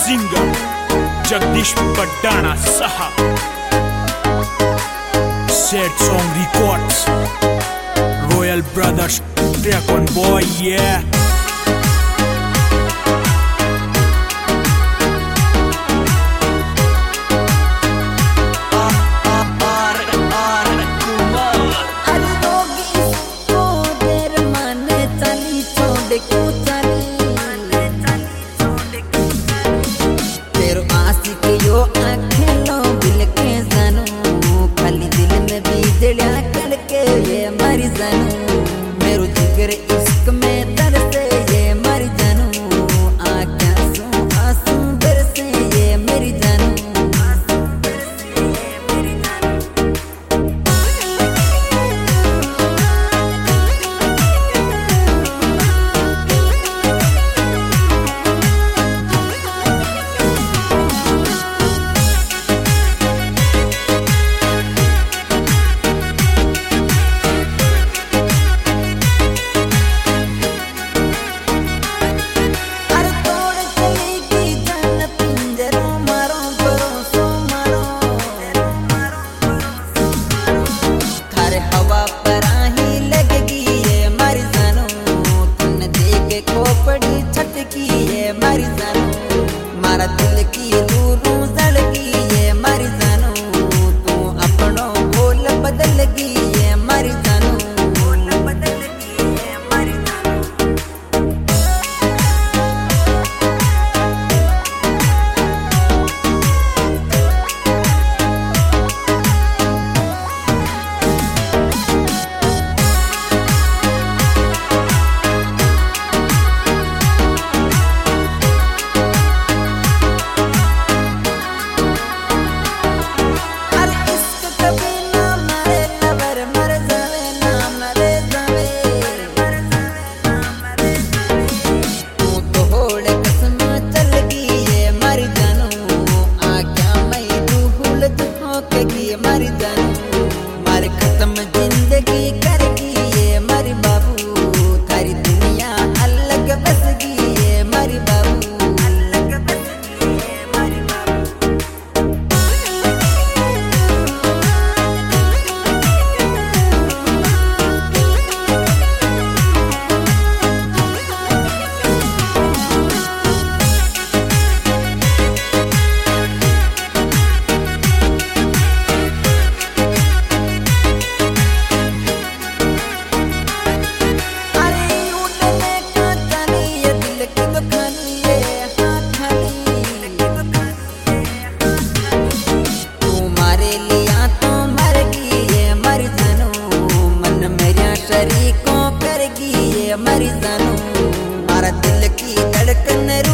Singer Jagdish पड्डाणा साहब, Sad Song Records, Royal Brothers, Dragon Boy, yeah. मेरो जिगर इश्क में तरसे ये मर जानू, आँखों आंसू बरसे ये मेरी जानू। हवा पर ही लगेगी ये मर जानू, तुमने देखे खोपड़ी छटकी ये मर जानू, मारा दिल की रूरू जलगी ये मर जानू, तू अपनों बोल बदलगी ये मर जानू, बोल बदलगी ये मर मारे खत्म जिंदगी करेगी ये मारी बाबू, थारी दुनिया अलग बसगी ये मारी बाबू, अलग बसगी ये मारी बाबू। शरीकों करगी ये मर जानू, मारा दिल की धड़कन